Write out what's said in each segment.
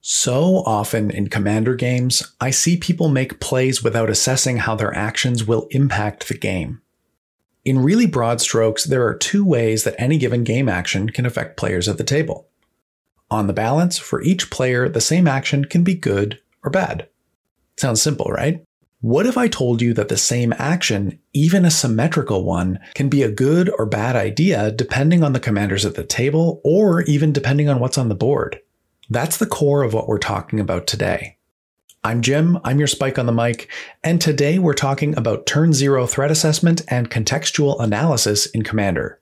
So often in Commander games, I see people make plays without assessing how their actions will impact the game. In really broad strokes, there are two ways that any given game action can affect players at the table. On the balance, for each player, the same action can be good or bad. Sounds simple, right? What if I told you that the same action, even a symmetrical one, can be a good or bad idea depending on the commanders at the table, or even depending on what's on the board? That's the core of what we're talking about today. I'm Jim, I'm your Spike on the mic, and today we're talking about Turn Zero threat assessment and contextual analysis in Commander.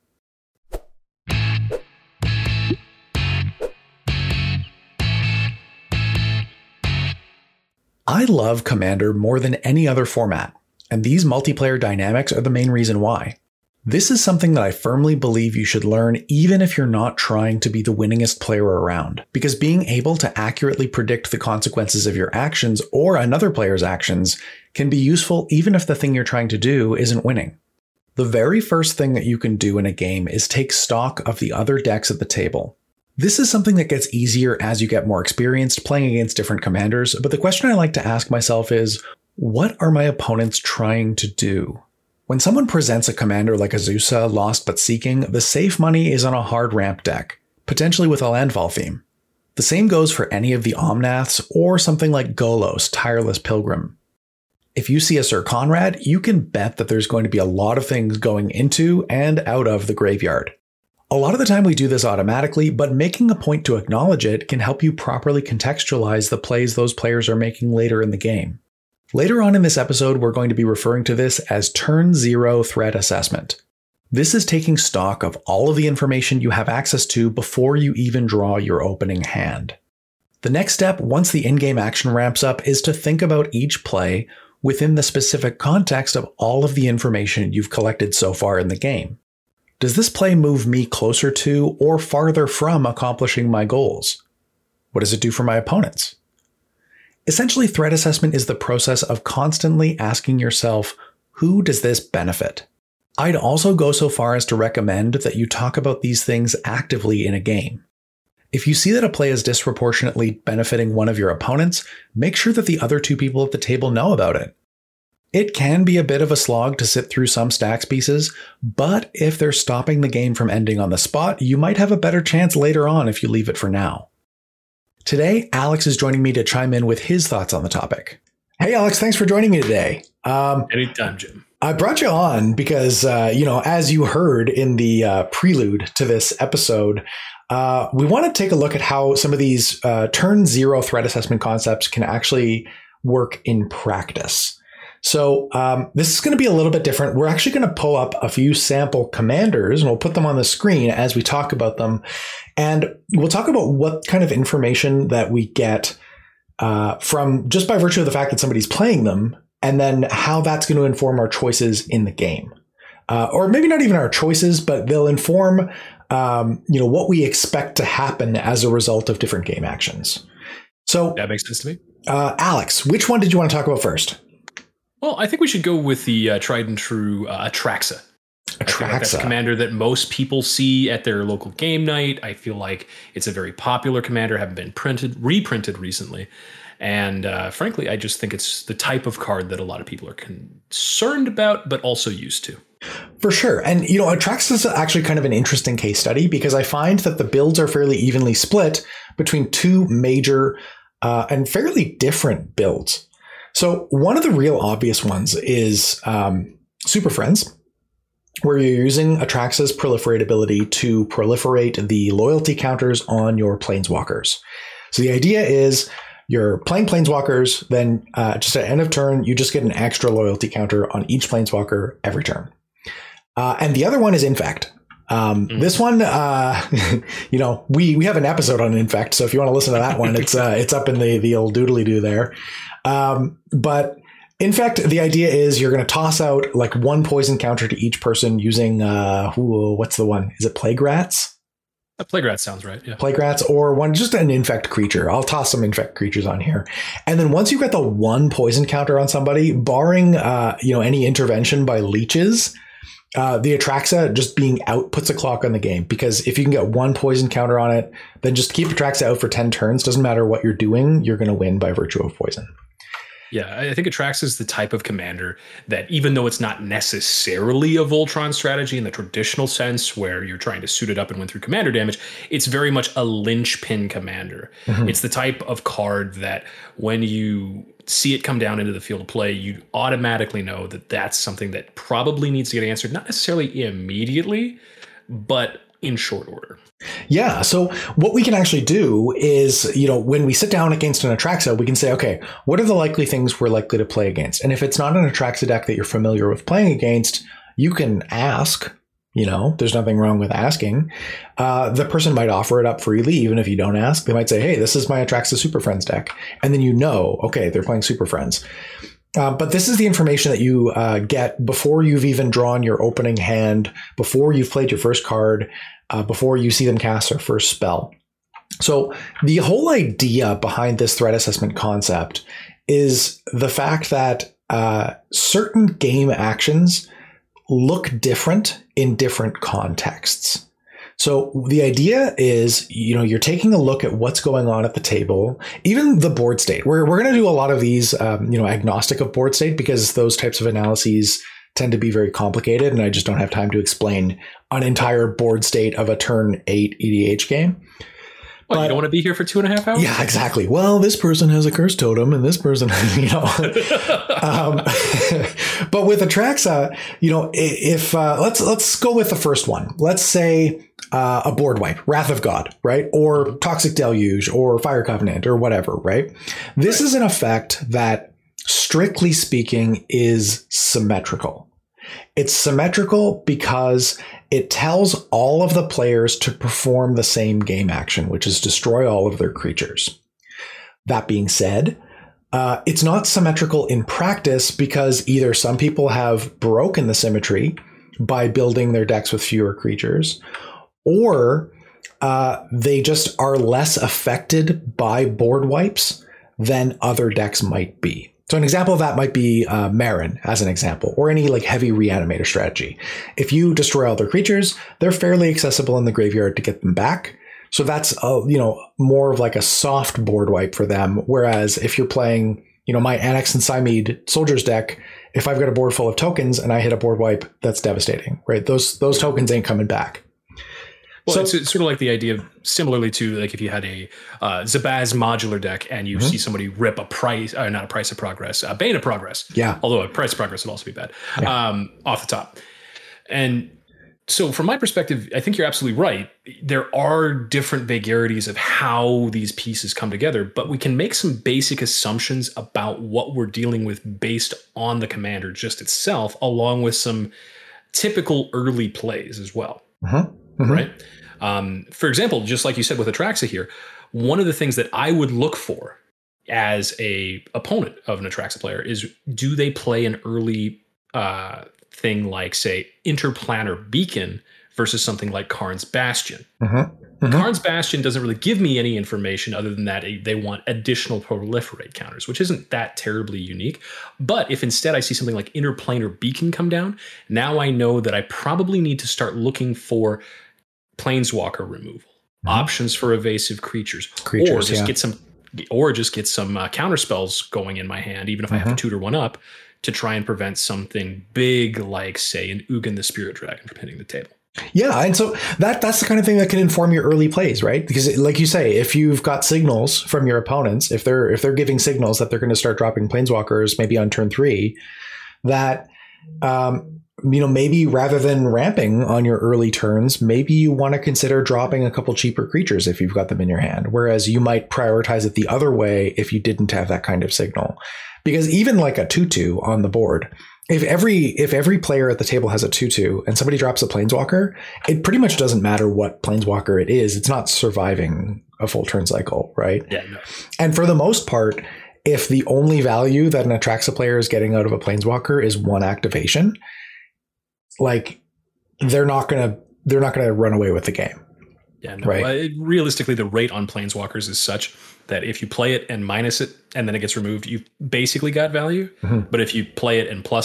I love Commander more than any other format, and these multiplayer dynamics are the main reason why. This is something that I firmly believe you should learn even if you're not trying to be the winningest player around, because being able to accurately predict the consequences of your actions or another player's actions can be useful even if the thing you're trying to do isn't winning. The very first thing that you can do in a game is take stock of the other decks at the table. This is something that gets easier as you get more experienced playing against different commanders, but the question I like to ask myself is, what are my opponents trying to do? When someone presents a commander like Azusa, Lost but Seeking, the safe money is on a hard ramp deck, potentially with a landfall theme. The same goes for any of the Omnaths or something like Golos, Tireless Pilgrim. If you see a Sir Conrad, you can bet that there's going to be a lot of things going into and out of the graveyard. A lot of the time we do this automatically, but making a point to acknowledge it can help you properly contextualize the plays those players are making later in the game. Later on in this episode, we're going to be referring to this as Turn Zero threat assessment. This is taking stock of all of the information you have access to before you even draw your opening hand. The next step, once the in-game action ramps up, is to think about each play within the specific context of all of the information you've collected so far in the game. Does this play move me closer to or farther from accomplishing my goals? What does it do for my opponents? Essentially, threat assessment is the process of constantly asking yourself, who does this benefit? I'd also go so far as to recommend that you talk about these things actively in a game. If you see that a play is disproportionately benefiting one of your opponents, make sure that the other two people at the table know about it. It can be a bit of a slog to sit through some stacks pieces, but if they're stopping the game from ending on the spot, you might have a better chance later on if you leave it for now. Today, Alex is joining me to chime in with his thoughts on the topic. Hey, Alex, thanks for joining me today. Anytime, Jim. I brought you on because, as you heard in the prelude to this episode, we want to take a look at how some of these Turn Zero threat assessment concepts can actually work in practice. So this is going to be a little bit different. We're actually going to pull up a few sample commanders and we'll put them on the screen as we talk about them. And we'll talk about what kind of information that we get from just by virtue of the fact that somebody's playing them, and then how that's going to inform our choices in the game. Or maybe not even our choices, but they'll inform what we expect to happen as a result of different game actions. So that makes sense to me. Alex, which one did you want to talk about first? Well, I think we should go with the tried and true Atraxa. Like that's a commander that most people see at their local game night. I feel like it's a very popular commander, haven't been reprinted recently. And frankly, I just think it's the type of card that a lot of people are concerned about, but also used to. For sure. And, Atraxa is actually kind of an interesting case study because I find that the builds are fairly evenly split between two major and fairly different builds. So one of the real obvious ones is Super Friends, where you're using Atraxa's proliferate ability to proliferate the loyalty counters on your planeswalkers. So the idea is you're playing planeswalkers, then just at end of turn, you just get an extra loyalty counter on each planeswalker every turn. And the other one is Infect. This one, we have an episode on Infect, so if you want to listen to that one, it's up in the old doodly-doo there. But in fact, the idea is you're going to toss out like one poison counter to each person using, what's the one? Is it Plague Rats? Plague Rats sounds right. Yeah. Plague Rats or just an infect creature. I'll toss some infect creatures on here. And then once you've got the one poison counter on somebody, barring, any intervention by leeches, The Atraxa just being out puts a clock on the game, because if you can get one poison counter on it, then just keep Atraxa out for 10 turns. Doesn't matter what you're doing, you're going to win by virtue of poison. Yeah, I think Atraxa is the type of commander that, even though it's not necessarily a Voltron strategy in the traditional sense where you're trying to suit it up and win through commander damage, it's very much a linchpin commander. Mm-hmm. It's the type of card that when you see it come down into the field of play, you automatically know that that's something that probably needs to get answered, not necessarily immediately, but in short order. Yeah. So what we can actually do is, when we sit down against an Atraxa, we can say, okay, what are the likely things we're likely to play against? And if it's not an Atraxa deck that you're familiar with playing against, you can ask. There's nothing wrong with asking. The person might offer it up freely, even if you don't ask. They might say, hey, this is my Atraxa Super Friends deck. And then okay, they're playing Super Friends. But this is the information that you get before you've even drawn your opening hand, before you've played your first card, before you see them cast their first spell. So the whole idea behind this threat assessment concept is the fact that certain game actions look different in different contexts. So the idea is, you're taking a look at what's going on at the table, even the board state. We're going to do a lot of these, agnostic of board state, because those types of analyses tend to be very complicated, and I just don't have time to explain an entire board state of a turn 8 EDH game. Well, you don't want to be here for 2.5 hours? Yeah, exactly. Well, this person has a curse totem, and this person, But with Atraxa, if let's go with the first one. Let's say a board wipe, Wrath of God, right? Or Toxic Deluge, or Fire Covenant, or whatever, right? This is an effect that, strictly speaking, is symmetrical. It's symmetrical because it tells all of the players to perform the same game action, which is destroy all of their creatures. That being said, it's not symmetrical in practice, because either some people have broken the symmetry by building their decks with fewer creatures, or they just are less affected by board wipes than other decks might be. So an example of that might be Marin, as an example, or any heavy reanimator strategy. If you destroy all their creatures, they're fairly accessible in the graveyard to get them back. So that's more of a soft board wipe for them. Whereas if you're playing, my Annex and Cymede Soldiers deck, if I've got a board full of tokens and I hit a board wipe, that's devastating, right? Those tokens ain't coming back. Well, it's sort of like the idea, similarly to if you had a Zabaz modular deck and you see somebody rip not a Price of Progress, a Bane of Progress. Yeah. Although a Price of Progress would also be bad, off the top. And so from my perspective, I think you're absolutely right. There are different vagaries of how these pieces come together, but we can make some basic assumptions about what we're dealing with based on the commander just itself, along with some typical early plays as well. Mm-hmm. Right? For example, just like you said with Atraxa here, one of the things that I would look for as a opponent of an Atraxa player is, do they play an early thing like, say, Interplanar Beacon versus something like Karn's Bastion? Karn's Bastion doesn't really give me any information other than that they want additional proliferate counters, which isn't that terribly unique. But if instead I see something like Interplanar Beacon come down, now I know that I probably need to start looking for Planeswalker removal, options for evasive creatures, or just get some counter spells going in my hand, even if I have to tutor one up, to try and prevent something big like, say, an Ugin the Spirit Dragon from hitting the table. Yeah, and so that's the kind of thing that can inform your early plays, right? Because, like you say, if you've got signals from your opponents, if they're giving signals that they're going to start dropping Planeswalkers maybe on turn 3, that maybe rather than ramping on your early turns, maybe you want to consider dropping a couple cheaper creatures if you've got them in your hand. Whereas you might prioritize it the other way if you didn't have that kind of signal. Because even like a 2/2 on the board, if every player at the table has a 2/2 and somebody drops a Planeswalker, it pretty much doesn't matter what Planeswalker it is. It's not surviving a full turn cycle, right? Yeah. No. And for the most part, if the only value that an Atraxa player is getting out of a Planeswalker is one activation, they're not gonna run away with the game. Yeah, no. Right. Realistically, the rate on Planeswalkers is such that if you play it and minus it and then it gets removed, you've basically got value. But if you play it and plus it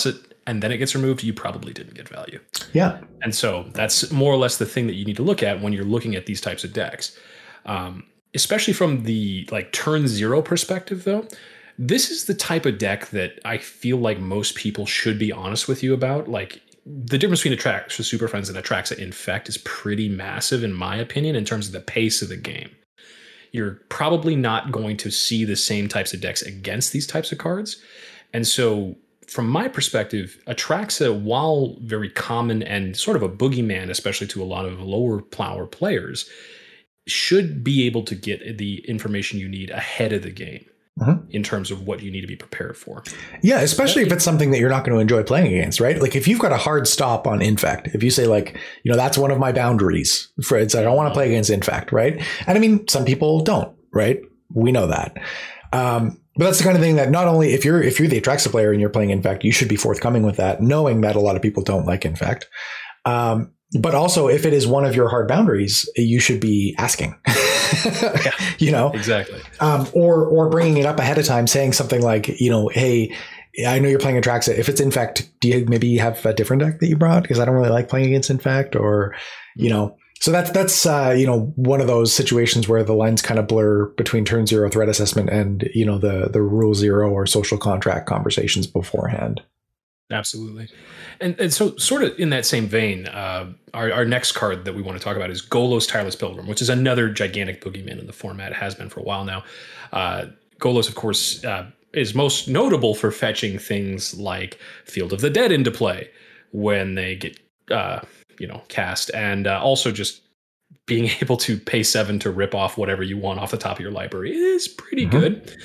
and then it gets removed, you probably didn't get value. Yeah. And so that's more or less the thing that you need to look at when you're looking at these types of decks. Especially from the like turn 0 perspective, though, this is the type of deck that I feel like most people should be honest with you about. Like, the difference between Atraxa Super Friends and Atraxa Infect is pretty massive, in my opinion, in terms of the pace of the game. You're probably not going to see the same types of decks against these types of cards. And so, from my perspective, Atraxa, while very common and sort of a boogeyman, especially to a lot of lower power players, should be able to get the information you need ahead of the game. In terms of what you need to be prepared for. Yeah, especially if it's something that you're not going to enjoy playing against, right? Like if you've got a hard stop on Infect, if you say like, you know, that's one of my boundaries for it, I don't want to play against Infect, right? And I mean, some people don't, right? We know that. But that's the kind of thing that not only if you're the Atraxa player and you're playing Infect, you should be forthcoming with that, knowing that a lot of people don't like Infect. But also if it is one of your hard boundaries, you should be asking. Yeah, you know, exactly. Or bringing it up ahead of time, saying something like, you know, hey, I know you're playing Atraxa. If it's Infect, do you maybe have a different deck that you brought? Because I don't really like playing against Infect, or, you know, so that's you know, one of those situations where the lines kind of blur between turn 0 threat assessment and, you know, the rule 0 or social contract conversations beforehand. Absolutely. And so sort of in that same vein, our next card that we want to talk about is Golos Tireless Pilgrim, which is another gigantic boogeyman in the format. It has been for a while now. Golos, of course, is most notable for fetching things like Field of the Dead into play when they get, you know, cast, and also just being able to pay 7 to rip off whatever you want off the top of your library is pretty good.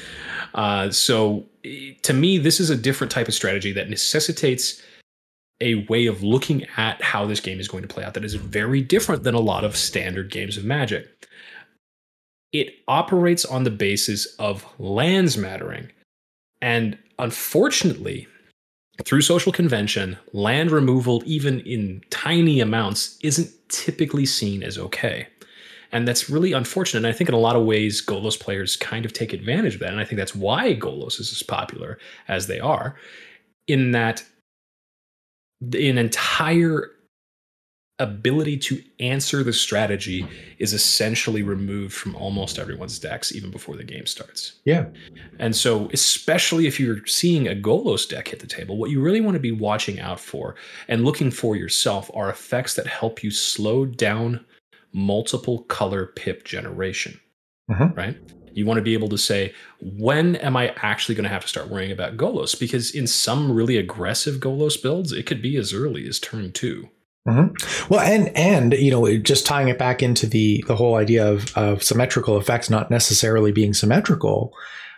So to me, this is a different type of strategy that necessitates a way of looking at how this game is going to play out that is very different than a lot of standard games of Magic. It operates on the basis of lands mattering. And unfortunately, through social convention, land removal, even in tiny amounts, isn't typically seen as okay. And that's really unfortunate. And I think in a lot of ways, Golos players kind of take advantage of that. And I think that's why Golos is as popular as they are, in that an entire ability to answer the strategy is essentially removed from almost everyone's decks, even before the game starts. Yeah. And so, especially if you're seeing a Golos deck hit the table, what you really want to be watching out for and looking for yourself are effects that help you slow down multiple color pip generation, right? You want to be able to say, when am I actually going to have to start worrying about Golos? Because in some really aggressive Golos builds, it could be as early as turn 2. Well, and you know, just tying it back into the whole idea of symmetrical effects not necessarily being symmetrical.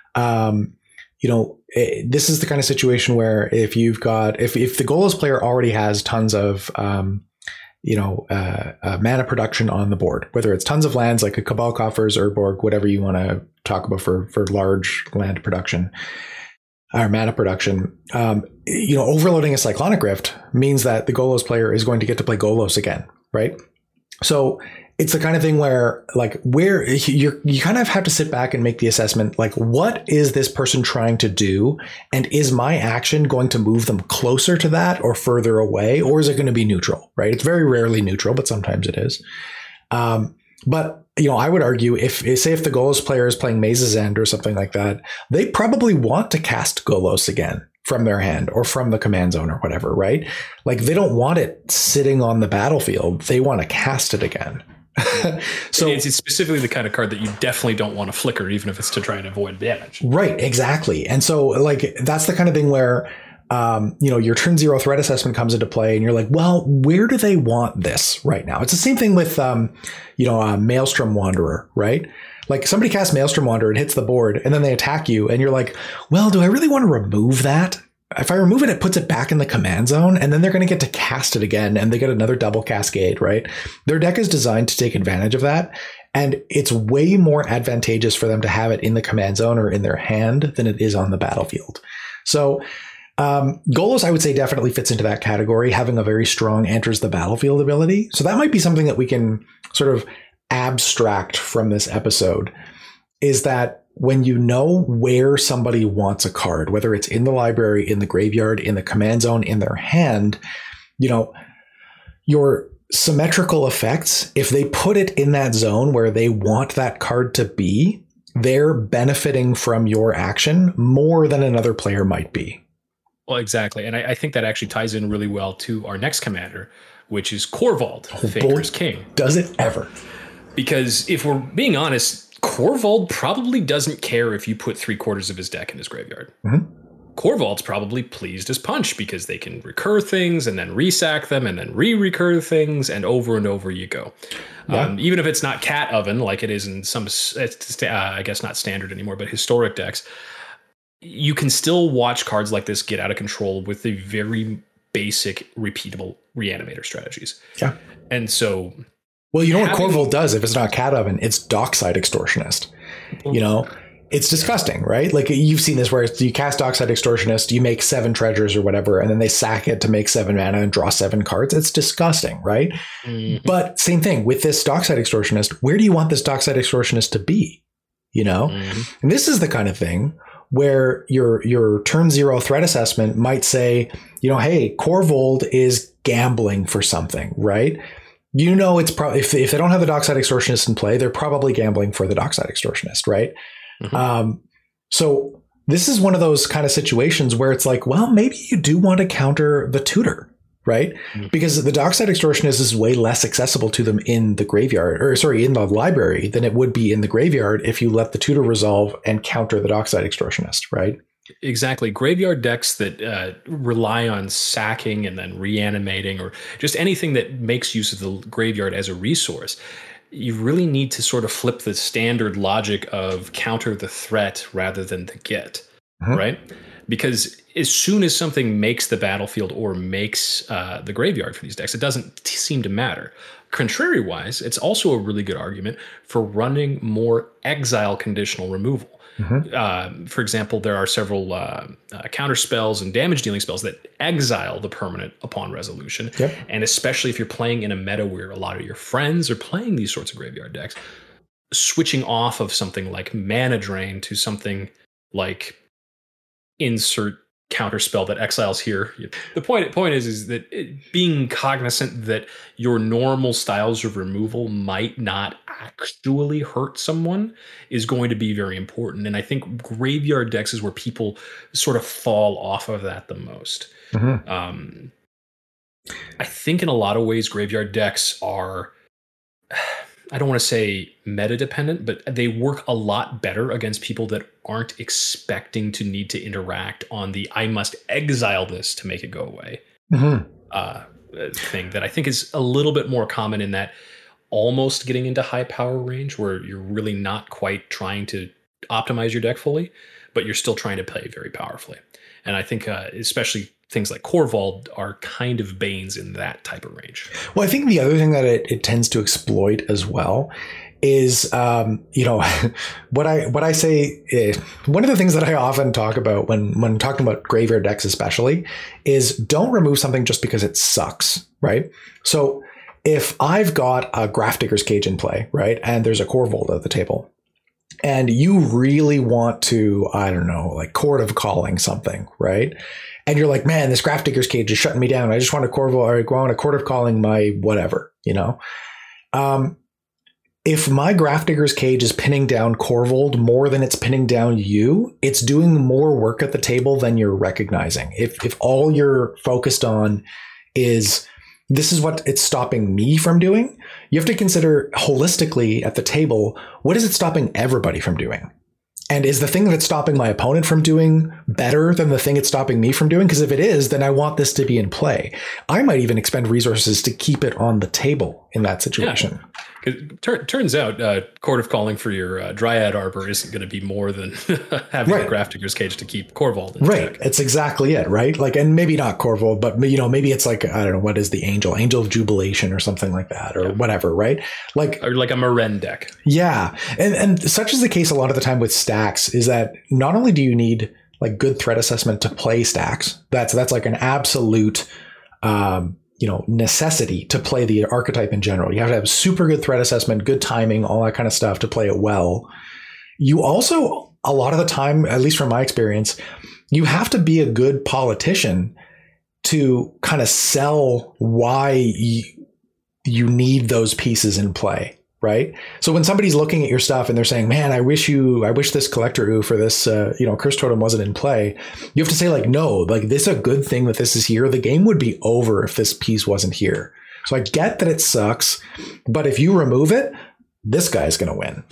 You know, this is the kind of situation where if you've got if the Golos player already has tons of mana production on the board, whether it's tons of lands like a Cabal Coffers, Urborg, whatever you want to talk about for large land production or mana production, you know, overloading a Cyclonic Rift means that the Golos player is going to get to play Golos again, right? So it's the kind of thing where, like, where you kind of have to sit back and make the assessment, like, what is this person trying to do? And is my action going to move them closer to that or further away? Or is it going to be neutral, right? It's very rarely neutral, but sometimes it is. But, you know, I would argue if the Golos player is playing Maze's End or something like that, they probably want to cast Golos again from their hand or from the command zone or whatever, right? Like, they don't want it sitting on the battlefield. They want to cast it again. So it's specifically the kind of card that you definitely don't want to flicker, even if it's to try and avoid damage. Right, exactly. And so, like, that's the kind of thing where, you know, your turn 0 threat assessment comes into play and you're like, well, where do they want this right now? It's the same thing with, Maelstrom Wanderer, right? Like, somebody casts Maelstrom Wanderer and hits the board and then they attack you and you're like, well, do I really want to remove that? If I remove it, it puts it back in the command zone and then they're going to get to cast it again and they get another double cascade, right? Their deck is designed to take advantage of that. And it's way more advantageous for them to have it in the command zone or in their hand than it is on the battlefield. So Golos, I would say, definitely fits into that category, having a very strong enters the battlefield ability. So that might be something that we can sort of abstract from this episode, is that when you know where somebody wants a card, whether it's in the library, in the graveyard, in the command zone, in their hand, your symmetrical effects, if they put it in that zone where they want that card to be, they're benefiting from your action more than another player might be. Well, exactly. And I think that actually ties in really well to our next commander, which is Korvold, Faker's King. Does it ever? Because if we're being honest, Korvold probably doesn't care if you put 3/4 of his deck in his graveyard. Mm-hmm. Korvold's probably pleased as punch because they can recur things and then resack them and then re-recur things, and over you go. Yeah. Even if it's not Cat Oven like it is in some, I guess not standard anymore, but historic decks, you can still watch cards like this get out of control with the very basic, repeatable Reanimator strategies. Yeah. And so... Well, you know what Korvold does if it's not Cat Oven? It's Dockside Extortionist. It's disgusting, right? Like you've seen this where you cast Dockside Extortionist, you make 7 treasures or whatever, and then they sack it to make 7 mana and draw 7 cards. It's disgusting, right? Mm-hmm. But same thing with this Dockside Extortionist. Where do you want this Dockside Extortionist to be? Mm-hmm. And this is the kind of thing where your turn 0 threat assessment might say, hey, Korvold is gambling for something, right? It's probably if they don't have the Dockside Extortionist in play, they're probably gambling for the Dockside Extortionist, right? Mm-hmm. So this is one of those kind of situations where it's like, well, maybe you do want to counter the tutor, right? Mm-hmm. Because the Dockside Extortionist is way less accessible to them in the graveyard, in the library than it would be in the graveyard if you let the tutor resolve and counter the Dockside Extortionist, right? Exactly. Graveyard decks that rely on sacking and then reanimating, or just anything that makes use of the graveyard as a resource, you really need to sort of flip the standard logic of counter the threat rather than the get, mm-hmm. right? Because as soon as something makes the battlefield or makes the graveyard for these decks, it doesn't seem to matter. Contrary-wise, it's also a really good argument for running more exile conditional removal. Mm-hmm. For example, there are several counter spells and damage dealing spells that exile the permanent upon resolution. Yep. And especially if you're playing in a meta where a lot of your friends are playing these sorts of graveyard decks, switching off of something like Mana Drain to something like insert counter spell that exiles here. The point is that being cognizant that your normal styles of removal might not actually hurt someone is going to be very important. And I think graveyard decks is where people sort of fall off of that the most. Mm-hmm. I think in a lot of ways, graveyard decks are, I don't want to say meta dependent, but they work a lot better against people that aren't expecting to need to interact on the I must exile this to make it go away thing that I think is a little bit more common in that almost getting into high power range where you're really not quite trying to optimize your deck fully, but you're still trying to play very powerfully. And I think especially things like Korvold are kind of banes in that type of range. Well, I think the other thing that it tends to exploit as well is, what I say is, one of the things that I often talk about when talking about graveyard decks especially is don't remove something just because it sucks, right? So if I've got a Grafdigger's Cage in play, right, and there's a Korvold at the table, and you really want to, Court of Calling something, right? And you're like, man, this Grafdigger's Cage is shutting me down. I just want to Court of Calling my whatever, if my Grafdigger's Cage is pinning down Korvold more than it's pinning down you, it's doing more work at the table than you're recognizing. If all you're focused on is this is what it's stopping me from doing, you have to consider holistically at the table, what is it stopping everybody from doing? And is the thing that's stopping my opponent from doing better than the thing it's stopping me from doing? Because if it is, then I want this to be in play. I might even expend resources to keep it on the table in that situation. Yeah. Turns out Court of Calling for your Dryad Arbor isn't going to be more than having a Grafdigger's Cage to keep Korvold in check. It's exactly it, right? Like, and maybe not Korvold, but maybe it's like, I don't know, what is the Angel of Jubilation or something like that, or whatever, right? Or like a Maren deck. Yeah. And such is the case a lot of the time with stacks, is that not only do you need like good threat assessment to play stacks, that's like an absolute necessity to play the archetype in general. You have to have super good threat assessment, good timing, all that kind of stuff to play it well. you also, a lot of the time, at least from my experience, you have to be a good politician to kind of sell why you need those pieces in play, right? So when somebody's looking at your stuff and they're saying, man, I wish this collector ooh for this, curse totem wasn't in play. You have to say like, no, like this is a good thing that this is here. The game would be over if this piece wasn't here. So I get that it sucks, but if you remove it, this guy's going to win,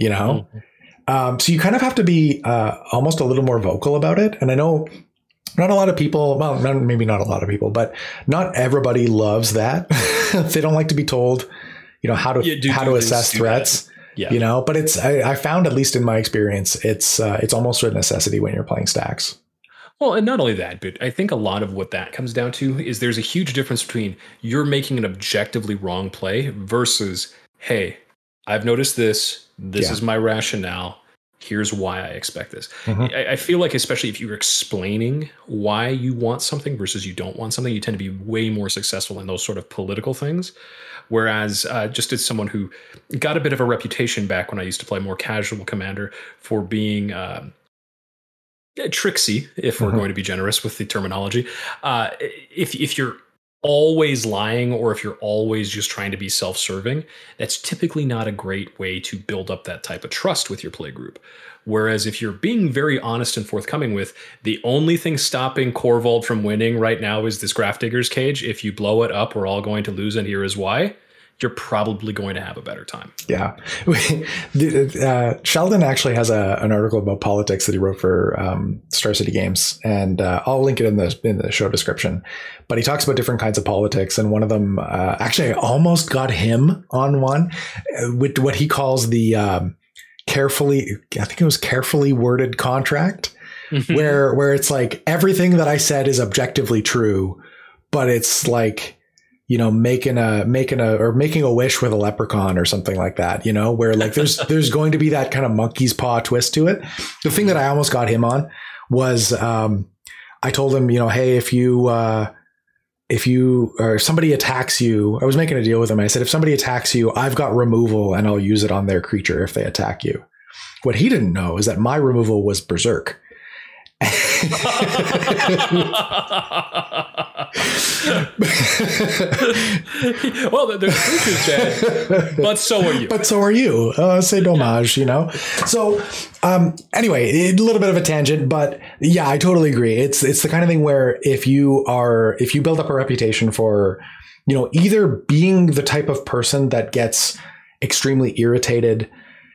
So you kind of have to be almost a little more vocal about it. And I know not a lot of people, well, maybe not a lot of people, but not everybody loves that. They don't like to be told, how to assess threats, but I found, at least in my experience, it's almost a necessity when you're playing stacks. Well, and not only that, but I think a lot of what that comes down to is there's a huge difference between you're making an objectively wrong play versus, hey, I've noticed this. This is my rationale. Here's why I expect this. Mm-hmm. I feel like, especially if you're explaining why you want something versus you don't want something, you tend to be way more successful in those sort of political things. Whereas just as someone who got a bit of a reputation back when I used to play more casual Commander for being tricksy, if we're going to be generous with the terminology, if you're always lying or if you're always just trying to be self-serving, that's typically not a great way to build up that type of trust with your play group. Whereas if you're being very honest and forthcoming with the only thing stopping Korvold from winning right now is this Grafdigger's Cage. If you blow it up, we're all going to lose, and here is why. You're probably going to have a better time. Yeah. Sheldon actually has an article about politics that he wrote for Star City Games, and I'll link it in the show description. But he talks about different kinds of politics, and one of them, actually, I almost got him on one with what he calls the carefully worded contract, where it's like everything that I said is objectively true, but it's like, making a wish with a leprechaun or something like that, where like there's going to be that kind of monkey's paw twist to it. The thing that I almost got him on was, I told him, hey, if you or somebody attacks you, I was making a deal with him. I said, if somebody attacks you, I've got removal and I'll use it on their creature if they attack you. What he didn't know is that my removal was Berserk. Well, the creature's dead, but so are you. C'est dommage, So anyway, a little bit of a tangent, but yeah, I totally agree. It's the kind of thing where if you build up a reputation for, either being the type of person that gets extremely irritated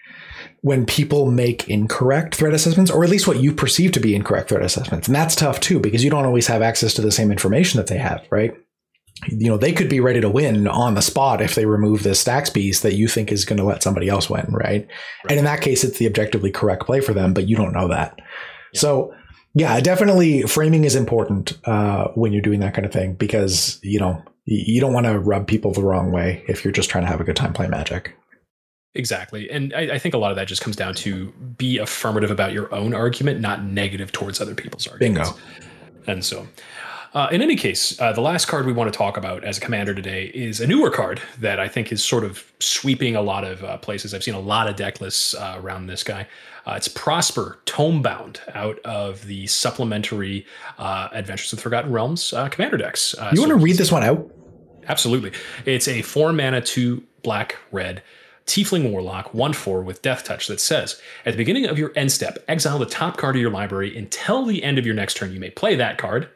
when people make incorrect threat assessments, or at least what you perceive to be incorrect threat assessments. And that's tough too, because you don't always have access to the same information that they have, right? They could be ready to win on the spot if they remove this stacks piece that you think is going to let somebody else win, right? And in that case, it's the objectively correct play for them, but you don't know that. Yeah. So yeah, definitely framing is important when you're doing that kind of thing, because, you don't want to rub people the wrong way if you're just trying to have a good time playing Magic. Exactly. And I think a lot of that just comes down to be affirmative about your own argument, not negative towards other people's arguments. Bingo. And so in any case, the last card we want to talk about as a commander today is a newer card that I think is sort of sweeping a lot of places. I've seen a lot of deck lists around this guy. It's Prosper Tomebound out of the supplementary Adventures of the Forgotten Realms commander decks. You want to read this one out? Absolutely. It's a 4-mana, 2 black-red Tiefling Warlock 1/4 with Death Touch that says, at the beginning of your end step, exile the top card of your library until the end of your next turn. You may play that card.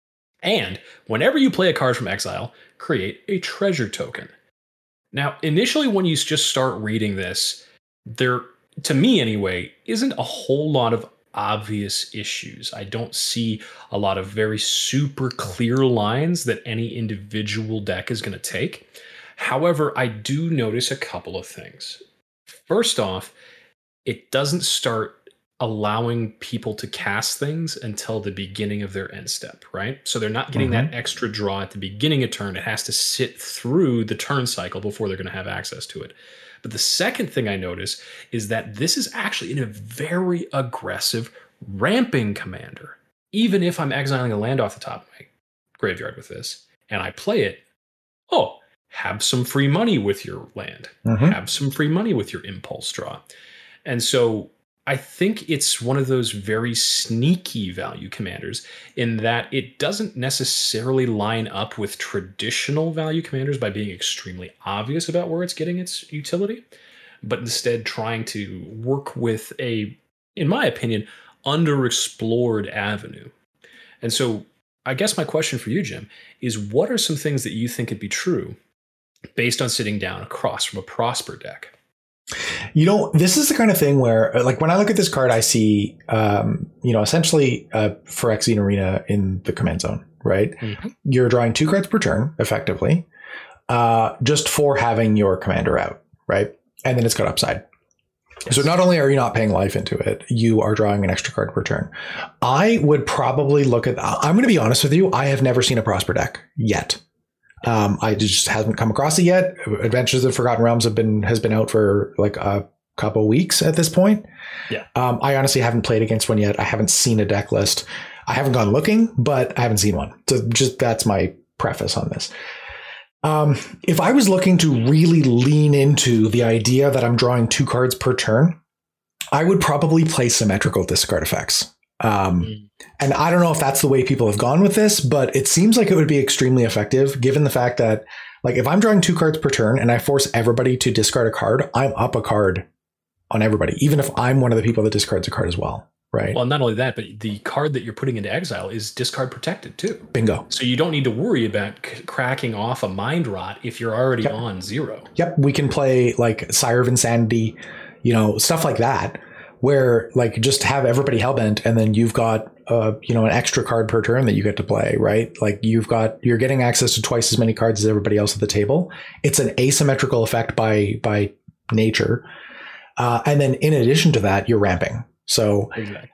And whenever you play a card from exile, create a treasure token. Now, initially, when you just start reading this, there, to me anyway, isn't a whole lot of obvious issues. I don't see a lot of very super clear lines that any individual deck is going to take. However, I do notice a couple of things. First off, it doesn't start allowing people to cast things until the beginning of their end step, right? So they're not getting that extra draw at the beginning of turn. It has to sit through the turn cycle before they're going to have access to it. But the second thing I notice is that this is actually in a very aggressive ramping commander. Even if I'm exiling a land off the top of my graveyard with this, and I play it, have some free money with your land. Have some free money with your impulse draw. And so I think it's one of those very sneaky value commanders in that it doesn't necessarily line up with traditional value commanders by being extremely obvious about where it's getting its utility, but instead trying to work with a, in my opinion, underexplored avenue. And so I guess my question for you, Jim, is what are some things that you think could be true based on sitting down across from a Prosper deck? This is the kind of thing where, like, when I look at this card, I see, essentially Phyrexian Arena in the command zone, right? Mm-hmm. You're drawing 2 cards per turn, effectively, just for having your commander out, right? And then it's got upside. Yes. So not only are you not paying life into it, you are drawing an extra card per turn. I would probably look at, I'm going to be honest with you, I have never seen a Prosper deck yet. I just haven't come across it yet. Adventures of Forgotten Realms has been out for like a couple weeks at this point. Yeah. I honestly haven't played against one yet. I haven't seen a deck list. I haven't gone looking, but I haven't seen one. So just that's my preface on this. If I was looking to really lean into the idea that I'm drawing 2 cards per turn, I would probably play symmetrical discard effects. And I don't know if that's the way people have gone with this, but it seems like it would be extremely effective given the fact that, like, if I'm drawing 2 cards per turn and I force everybody to discard a card, I'm up a card on everybody, even if I'm one of the people that discards a card as well. Right. Well, not only that, but the card that you're putting into exile is discard protected too. Bingo. So you don't need to worry about cracking off a mind rot if you're already on 0. Yep. We can play like Sire of Insanity, stuff like that, where like just have everybody hellbent and then you've got an extra card per turn that you get to play, right? Like you're getting access to twice as many cards as everybody else at the table. It's an asymmetrical effect by nature. And then in addition to that, you're ramping. So, exactly.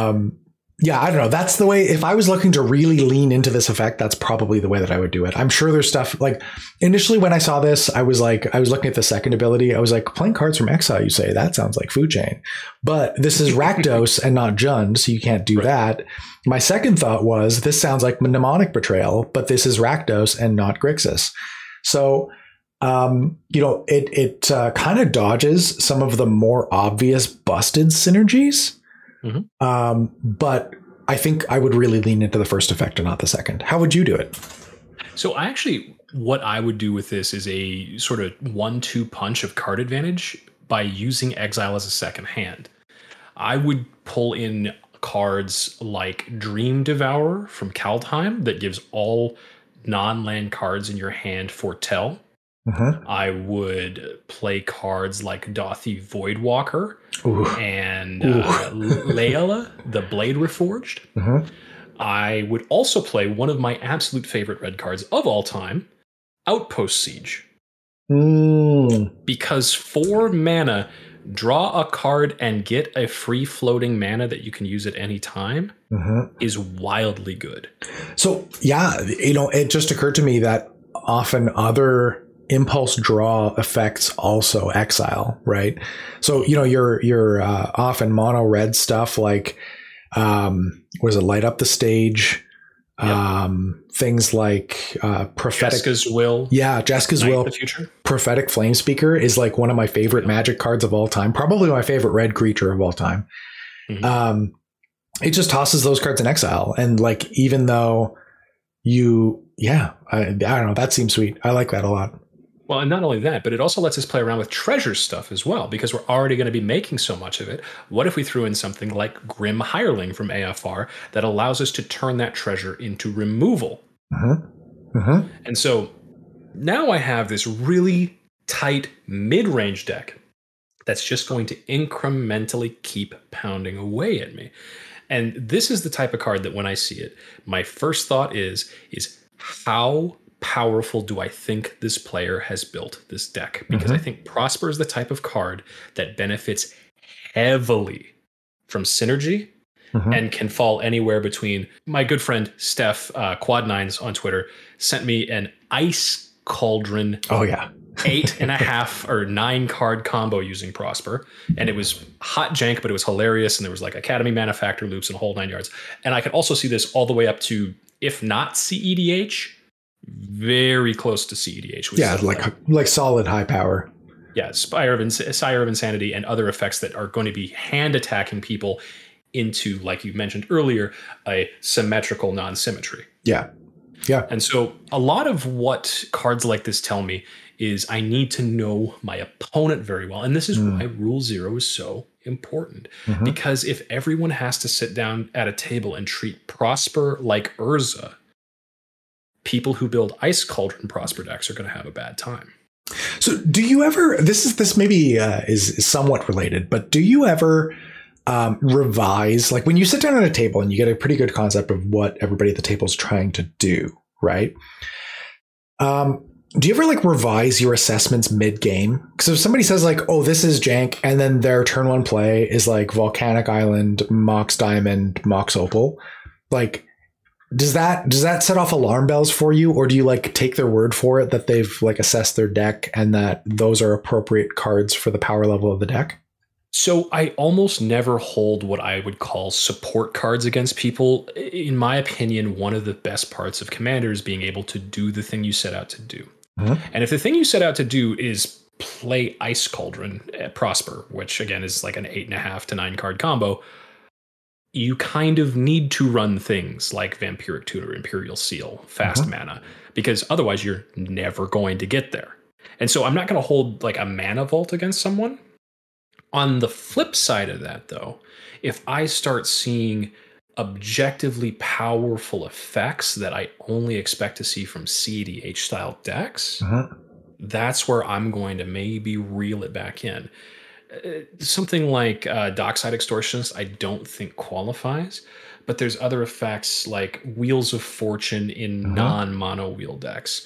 I don't know. That's the way, if I was looking to really lean into this effect, that's probably the way that I would do it. I'm sure there's stuff like initially when I saw this, I was looking at the second ability. I was like, playing cards from exile, you say that sounds like Food Chain, but this is Rakdos and not Jund. So you can't do that. My second thought was this sounds like Mnemonic Betrayal, but this is Rakdos and not Grixis. So, it kind of dodges some of the more obvious busted synergies. Mm-hmm. But I think I would really lean into the first effect and not the second. How would you do it? So what I would do with this is a sort of 1-2 punch of card advantage by using exile as a second hand. I would pull in cards like Dream Devourer from Kaldheim that gives all non-land cards in your hand foretell. Mm-hmm. I would play cards like Dothi Voidwalker and Layla, the Blade Reforged. Mm-hmm. I would also play one of my absolute favorite red cards of all time, Outpost Siege. Because 4 mana, draw a card and get a free floating mana that you can use at any time is wildly good. So, it just occurred to me that often other impulse draw effects also exile, right? So you're often mono red stuff like Light Up the Stage, things like prophetic Jeska's Will. Yeah, Jeska's Will. The Future. Prophetic Flamespeaker is like one of my favorite Magic cards of all time, probably my favorite red creature of all time. Mm-hmm. It just tosses those cards in exile, and like even though I don't know, that seems sweet. I like that a lot. Well, and not only that, but it also lets us play around with treasure stuff as well, because we're already going to be making so much of it. What if we threw in something like Grim Hireling from AFR that allows us to turn that treasure into removal? Mm-hmm. Mm-hmm. And so now I have this really tight mid-range deck that's just going to incrementally keep pounding away at me. And this is the type of card that when I see it, my first thought is how powerful do I think this player has built this deck? Because I think Prosper is the type of card that benefits heavily from synergy and can fall anywhere between. My good friend Steph Quad9s on Twitter sent me an Ice Cauldron 8.5 or 9 card combo using Prosper, and it was hot jank, but it was hilarious, and there was like Academy Manufactor loops and a whole 9 yards. And I could also see this all the way up to, if not CEDH, very close to CEDH. Like solid high power. Yeah, Sire of Insanity and other effects that are going to be hand attacking people into, like you mentioned earlier, a symmetrical non-symmetry. Yeah. Yeah. And so a lot of what cards like this tell me is I need to know my opponent very well. And this is why Rule 0 is so important. Because if everyone has to sit down at a table and treat Prosper like Urza, people who build Ice Cauldron Prosper decks are going to have a bad time. So do you ever, this maybe is somewhat related, but do you ever revise, like when you sit down at a table and you get a pretty good concept of what everybody at the table is trying to do, right? Do you ever like revise your assessments mid-game? Because if somebody says like, oh, this is jank, and then their turn one play is like Volcanic Island, Mox Diamond, Mox Opal, like, does that set off alarm bells for you? Or do you like take their word for it that they've like assessed their deck and that those are appropriate cards for the power level of the deck? So I almost never hold what I would call support cards against people. In my opinion, one of the best parts of Commander is being able to do the thing you set out to do. And if the thing you set out to do is play Ice Cauldron at Prosper, which again is like an 8.5 to 9 card combo, you kind of need to run things like Vampiric Tutor, Imperial Seal, fast mana, because otherwise you're never going to get there. And so I'm not going to hold like a mana vault against someone. On the flip side of that, though, if I start seeing objectively powerful effects that I only expect to see from CEDH style decks, that's where I'm going to maybe reel it back in. Something like Dockside Extortionist, I don't think qualifies, but there's other effects like Wheels of Fortune in non-mono wheel decks.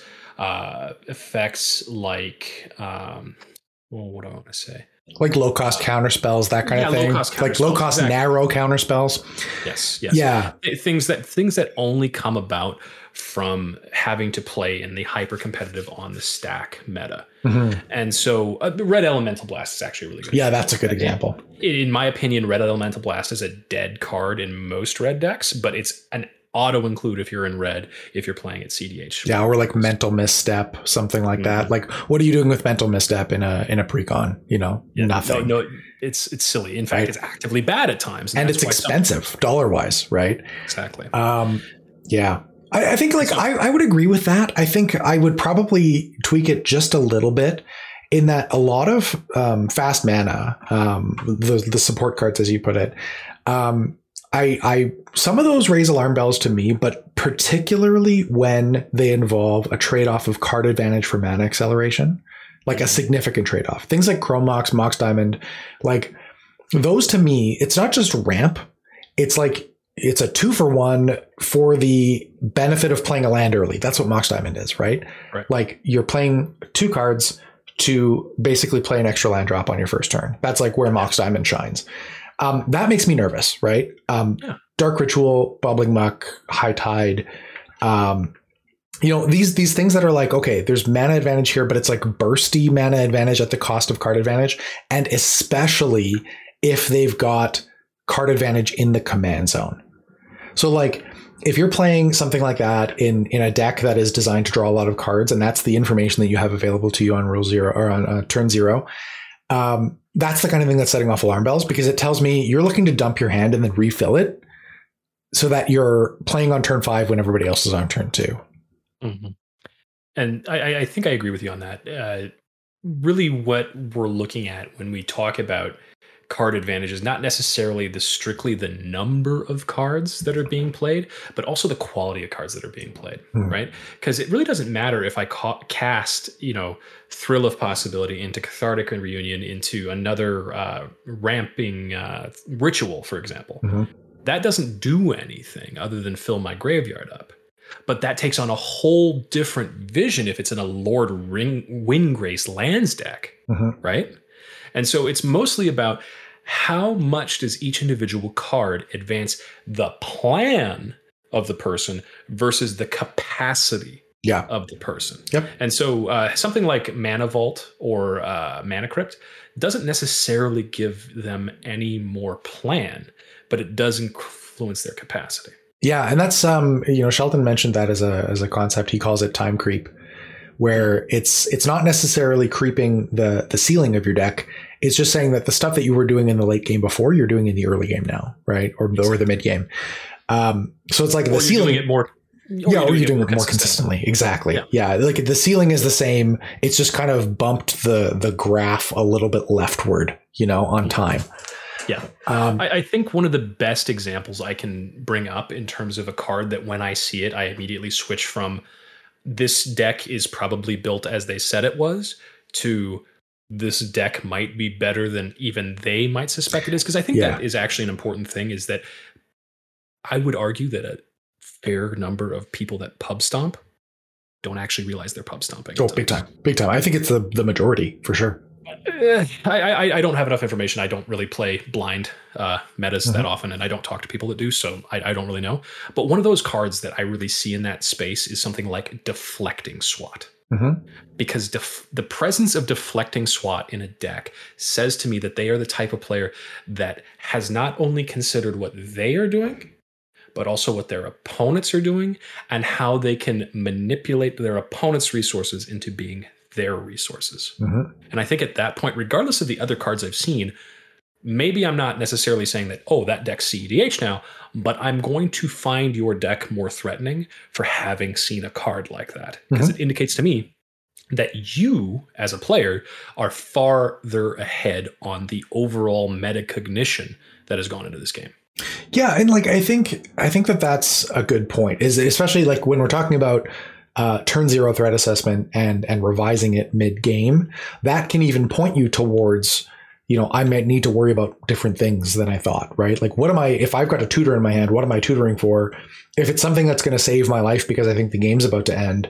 Effects like, what do I want to say? Like low cost counter spells, that kind of thing. Like low cost narrow counter spells. Yes. Yeah. Things that only come about from having to play in the hyper competitive on the stack meta. And so Red Elemental Blast is actually really good. Yeah, that's a good example. In my opinion, Red Elemental Blast is a dead card in most red decks, but it's an auto include if you're in red, if you're playing at CDH. Yeah, or like Mental Misstep, something like that. Like, what are you doing with Mental Misstep in a precon? You know, nothing. No, it's silly. In fact, it's actively bad at times, and it's expensive dollar wise, right? Exactly. Yeah, I think like I would agree with that. I think I would probably tweak it just a little bit. In that a lot of fast mana, the support cards, as you put it, I some of those raise alarm bells to me, but particularly when they involve a trade-off of card advantage for mana acceleration, like a significant trade-off. Things like Chrome Mox, Mox Diamond, like those to me, it's not just ramp. It's like it's a 2-for-1 for the benefit of playing a land early. That's what Mox Diamond is, right? Like you're playing 2 cards to basically play an extra land drop on your first turn. That's like where Mox Diamond shines. That makes me nervous, right? Dark Ritual, Bubbling Muck, High Tide, these things that are like, okay, there's mana advantage here, but it's like bursty mana advantage at the cost of card advantage. And especially if they've got card advantage in the command zone. So like if you're playing something like that in a deck that is designed to draw a lot of cards, and that's the information that you have available to you on Rule 0 or on turn 0, that's the kind of thing that's setting off alarm bells, because it tells me you're looking to dump your hand and then refill it so that you're playing on turn 5 when everybody else is on turn 2. And I think I agree with you on that. Really what we're looking at when we talk about card advantage is not necessarily strictly the number of cards that are being played, but also the quality of cards that are being played, right? Because it really doesn't matter if I cast, Thrill of Possibility into Cathartic and Reunion into another ramping ritual, for example. That doesn't do anything other than fill my graveyard up. But that takes on a whole different vision if it's in a Lord Windgrace lands deck, right? And so it's mostly about how much does each individual card advance the plan of the person versus the capacity of the person. And so something like Mana Vault or Mana Crypt doesn't necessarily give them any more plan, but it does influence their capacity. Yeah, and that's Shelton mentioned that as a concept. He calls it time creep, where it's not necessarily creeping the ceiling of your deck. It's just saying that the stuff that you were doing in the late game before, you're doing in the early game now, right? Or the mid game. So it's like the ceiling. It more. Or you're doing it more consistently. Exactly. Yeah. Like the ceiling is the same. It's just kind of bumped the graph a little bit leftward, on time. Yeah. I think one of the best examples I can bring up in terms of a card that when I see it, I immediately switch from this deck is probably built as they said it was to this deck might be better than even they might suspect it is. Because I think that is actually an important thing, is that I would argue that a fair number of people that pub stomp don't actually realize they're pub stomping. Oh, big time. I think it's the majority for sure. I don't have enough information. I don't really play blind metas that often, and I don't talk to people that do, so I don't really know. But one of those cards that I really see in that space is something like Deflecting Swat. Because the presence of Deflecting Swat in a deck says to me that they are the type of player that has not only considered what they are doing, but also what their opponents are doing and how they can manipulate their opponent's resources into being their resources. And I think at that point, regardless of the other cards I've seen, maybe I'm not necessarily saying that, that deck's CEDH now, but I'm going to find your deck more threatening for having seen a card like that. Because it indicates to me that you, as a player, are farther ahead on the overall metacognition that has gone into this game. Yeah, and I think that that's a good point, is especially when we're talking about turn zero threat assessment and revising it mid game, that can even point you towards, I might need to worry about different things than I thought, right? If I've got a tutor in my hand, what am I tutoring for? If it's something that's going to save my life because I think the game's about to end,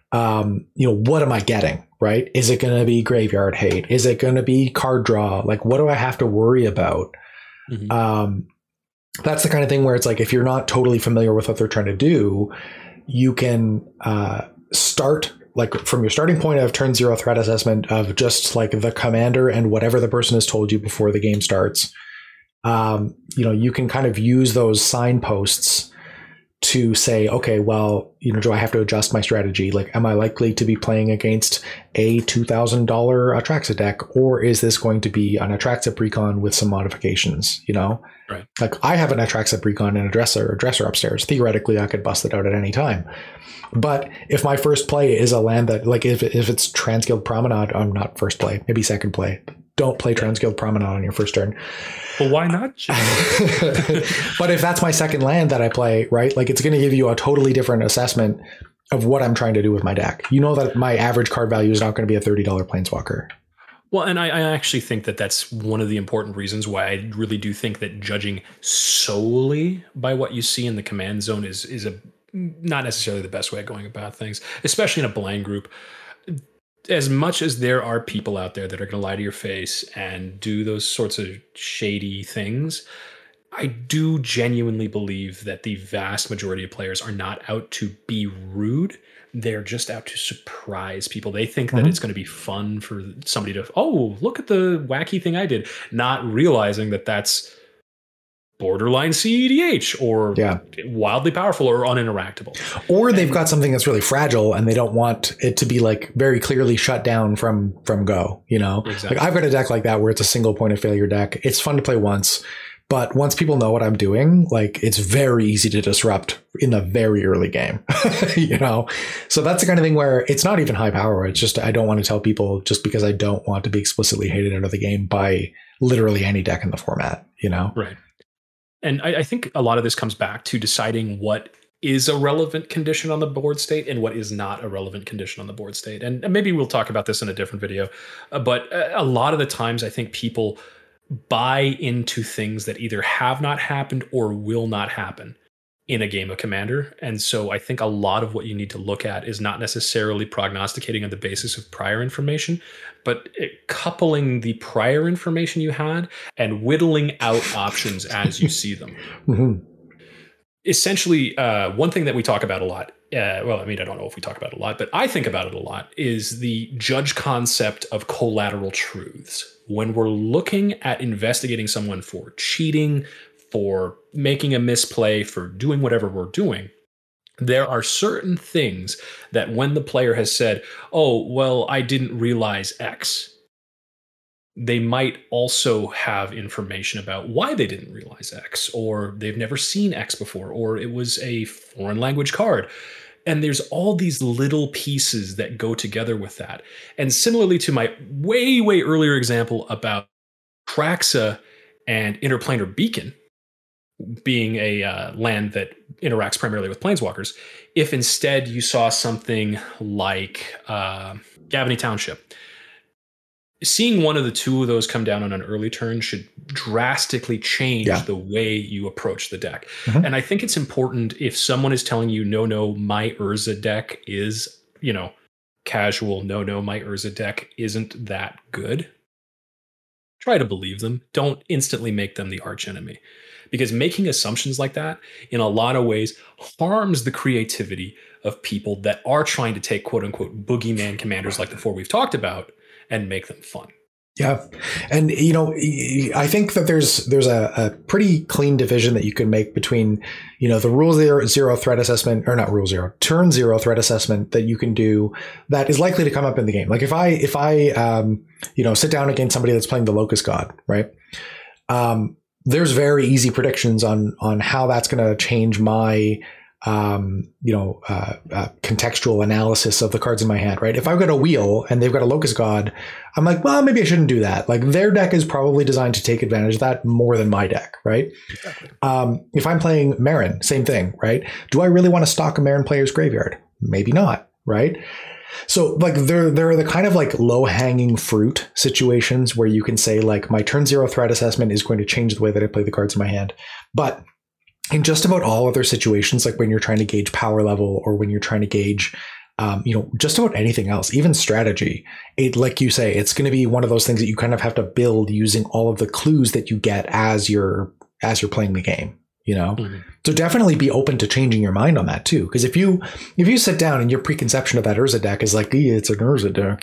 what am I getting, right? Is it going to be graveyard hate? Is it going to be card draw? What do I have to worry about? That's the kind of thing where it's if you're not totally familiar with what they're trying to do, you can start from your starting point of turn zero threat assessment of just the commander and whatever the person has told you before the game starts. You can kind of use those signposts to say, okay, well, do I have to adjust my strategy? Am I likely to be playing against a $2,000 Atraxa deck, or is this going to be an Atraxa Precon with some modifications? Right. I have an Atraxa Precon and a dresser upstairs. Theoretically, I could bust it out at any time. But if my first play is a land that, if it's Transguild Promenade, I'm not first play, maybe second play. Don't play Transguild Promenade on your first turn. Well, why not? But if that's my second land that I play, right, it's going to give you a totally different assessment of what I'm trying to do with my deck. That my average card value is not going to be a $30 Planeswalker. Well, and I actually think that that's one of the important reasons why I really do think that judging solely by what you see in the command zone is not necessarily the best way of going about things, especially in a blind group. As much as there are people out there that are going to lie to your face and do those sorts of shady things, I do genuinely believe that the vast majority of players are not out to be rude. They're just out to surprise people. They think that it's going to be fun for somebody to, look at the wacky thing I did, not realizing that that's borderline CEDH or wildly powerful or uninteractable. Or they've got something that's really fragile and they don't want it to be very clearly shut down from go, Exactly. I've got a deck like that where it's a single point of failure deck. It's fun to play once, but once people know what I'm doing, it's very easy to disrupt in the very early game, So that's the kind of thing where it's not even high power. It's just, I don't want to tell people just because I don't want to be explicitly hated out of the game by literally any deck in the format, Right. And I think a lot of this comes back to deciding what is a relevant condition on the board state and what is not a relevant condition on the board state. And maybe we'll talk about this in a different video. But a lot of the times I think people buy into things that either have not happened or will not happen in a game of Commander. And so I think a lot of what you need to look at is not necessarily prognosticating on the basis of prior information, but coupling the prior information you had and whittling out options as you see them. Essentially, one thing that we talk about a lot, I don't know if we talk about it a lot, but I think about it a lot, is the judge concept of collateral truths. When we're looking at investigating someone for cheating, for making a misplay, for doing whatever we're doing, There are certain things that when the player has said, oh, well, I didn't realize X, they might also have information about why they didn't realize X, or they've never seen X before, or it was a foreign language card. And there's all these little pieces that go together with that. And similarly to my way, way earlier example about Traxa and Interplanar Beacon being a land that interacts primarily with planeswalkers, if instead you saw something like Gavony Township, seeing one of the two of those come down on an early turn should drastically change the way you approach the deck. Mm-hmm. And I think it's important if someone is telling you, no, my Urza deck is, casual, no, my Urza deck isn't that good. Try to believe them. Don't instantly make them the archenemy. Because making assumptions like that, in a lot of ways, harms the creativity of people that are trying to take quote-unquote boogeyman commanders like the four we've talked about and make them fun. Yeah. And, I think that there's a pretty clean division that you can make between, the rule zero threat assessment, or not rule zero, turn zero threat assessment that you can do that is likely to come up in the game. Like if I sit down against somebody that's playing the Locust God, right? There's very easy predictions on how that's going to change my contextual analysis of the cards in my hand, right? If I've got a wheel and they've got a Locust God, I'm like, well, maybe I shouldn't do that. Like their deck is probably designed to take advantage of that more than my deck, right? Exactly. If I'm playing Meren, same thing, right? Do I really want to stock a Meren player's graveyard? Maybe not, right? So like there are the kind of like low hanging fruit situations where you can say like my turn zero threat assessment is going to change the way that I play the cards in my hand. But in just about all other situations, like when you're trying to gauge power level or when you're trying to gauge, just about anything else, even strategy, like you say, it's going to be one of those things that you kind of have to build using all of the clues that you get as you're playing the game, Mm-hmm. So definitely be open to changing your mind on that too. Because if you sit down and your preconception of that Urza deck is like, it's an Urza deck,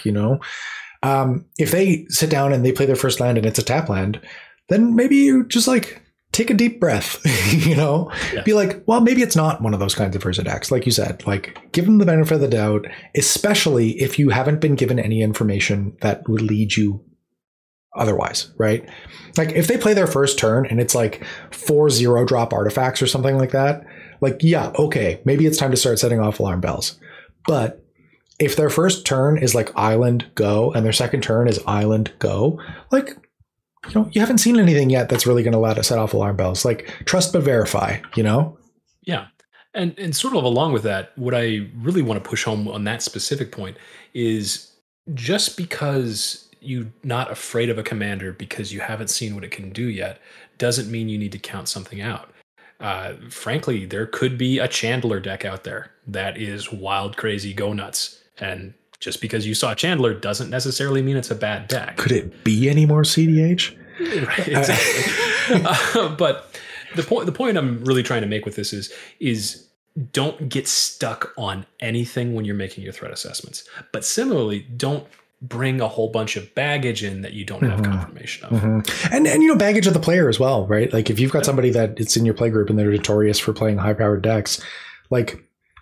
if they sit down and they play their first land and it's a tap land, then maybe you just like take a deep breath, be like, well, maybe it's not one of those kinds of Urza decks. Like you said, like give them the benefit of the doubt, especially if you haven't been given any information that would lead you otherwise, right? Like if they play their first turn and it's like 4 0-drop artifacts or something like that, like, yeah, okay, maybe it's time to start setting off alarm bells. But if their first turn is like island go and their second turn is island go, like, you haven't seen anything yet that's really going to let us set off alarm bells. Like trust but verify, Yeah. And sort of along with that, what I really want to push home on that specific point is just because you're not afraid of a commander because you haven't seen what it can do yet doesn't mean you need to count something out. Frankly, there could be a Chandler deck out there that is wild, crazy, go nuts. And just because you saw Chandler doesn't necessarily mean it's a bad deck. Could it be any more CDH? Right, exactly. But the point I'm really trying to make with this is don't get stuck on anything when you're making your threat assessments. But similarly, don't bring a whole bunch of baggage in that you don't have confirmation of. Mm-hmm. And baggage of the player as well, right? Like if you've got somebody that it's in your play group and they're notorious for playing high powered decks, like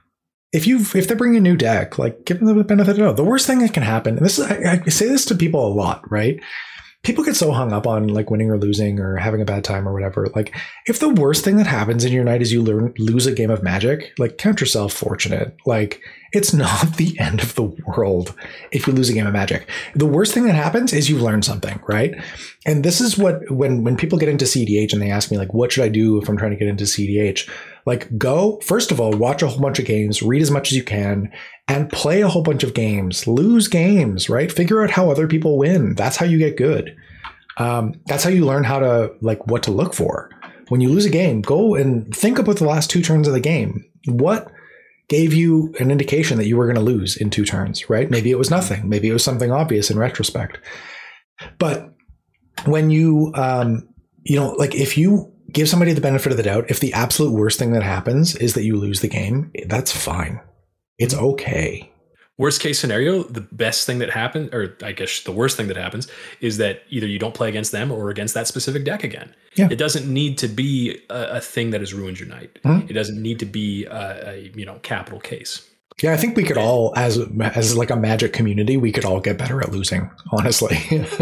if they're bringing a new deck, like give them the benefit of the doubt. The worst thing that can happen, and this is, I say this to people a lot, right? People get so hung up on like winning or losing or having a bad time or whatever. Like if the worst thing that happens in your night is you lose a game of Magic, like count yourself fortunate. Like it's not the end of the world if you lose a game of Magic. The worst thing that happens is you learn something, right? And this is what, when people get into CDH and they ask me like, what should I do if I'm trying to get into CDH? Like go, first of all, watch a whole bunch of games, read as much as you can, and play a whole bunch of games, lose games, right? Figure out how other people win. That's how you get good. That's how you learn how to like what to look for. When you lose a game, go and think about the last 2 turns of the game. What gave you an indication that you were going to lose in 2 turns, right? Maybe it was nothing. Maybe it was something obvious in retrospect. But when you, like if you give somebody the benefit of the doubt, if the absolute worst thing that happens is that you lose the game, that's fine. It's okay. Worst case scenario, the best thing that happens, or I guess the worst thing that happens, is that either you don't play against them or against that specific deck again. Yeah. It doesn't need to be a thing that has ruined your night. Mm-hmm. It doesn't need to be a capital case. Yeah, I think we could all, as like a Magic community, we could all get better at losing, honestly.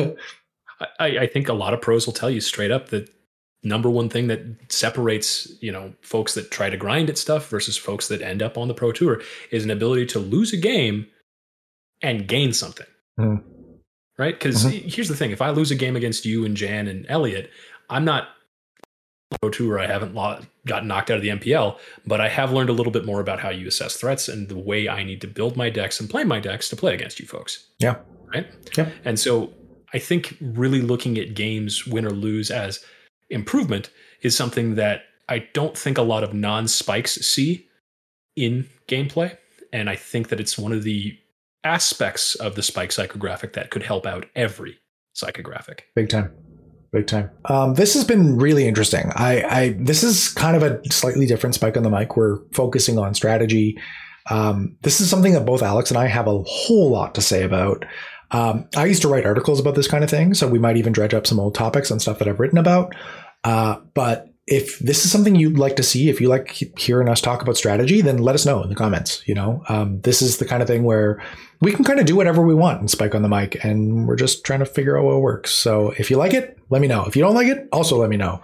I think a lot of pros will tell you straight up that number one thing that separates, folks that try to grind at stuff versus folks that end up on the Pro Tour is an ability to lose a game and gain something. Mm. Right? Because here's the thing. If I lose a game against you and Jan and Elliot, I'm not Pro Tour. I haven't gotten knocked out of the MPL, but I have learned a little bit more about how you assess threats and the way I need to build my decks and play my decks to play against you folks. Yeah. Right? Yeah. And so I think really looking at games, win or lose, as improvement is something that I don't think a lot of non-spikes see in gameplay. And I think that it's one of the aspects of the spike psychographic that could help out every psychographic. Big time. This has been really interesting. This is kind of a slightly different Spike on the Mic. We're focusing on strategy. This is something that both Alex and I have a whole lot to say about. I used to write articles about this kind of thing, so we might even dredge up some old topics and stuff that I've written about. But if this is something you'd like to see, if you like hearing us talk about strategy, then let us know in the comments. This is the kind of thing where we can kind of do whatever we want in Spike on the Mic, and we're just trying to figure out what works. So if you like it, let me know. If you don't like it, also let me know.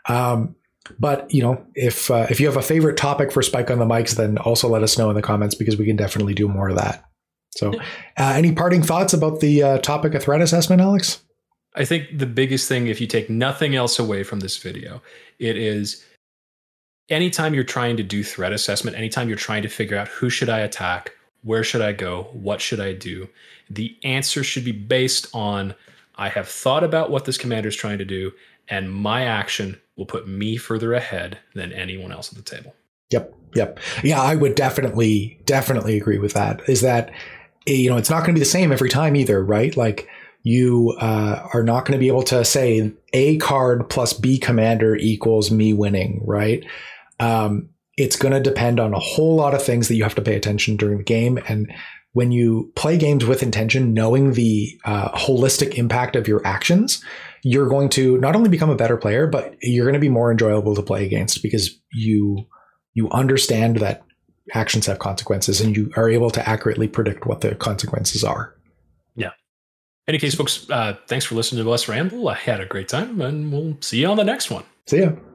But if you have a favorite topic for Spike on the Mics, then also let us know in the comments, because we can definitely do more of that. So any parting thoughts about the topic of threat assessment, Alex? I think the biggest thing, if you take nothing else away from this video, it is anytime you're trying to do threat assessment, anytime you're trying to figure out who should I attack, where should I go, what should I do, the answer should be based on, I have thought about what this commander is trying to do, and my action will put me further ahead than anyone else at the table. Yep. Yeah, I would definitely agree with that. Is that, it's not going to be the same every time either, right? Like, you are not going to be able to say A card plus B commander equals me winning, right? It's going to depend on a whole lot of things that you have to pay attention during the game. And when you play games with intention, knowing the holistic impact of your actions, you're going to not only become a better player, but you're going to be more enjoyable to play against, because you understand that actions have consequences and you are able to accurately predict what the consequences are. Yeah. In any case, folks, thanks for listening to us ramble. I had a great time, and we'll see you on the next one. See ya.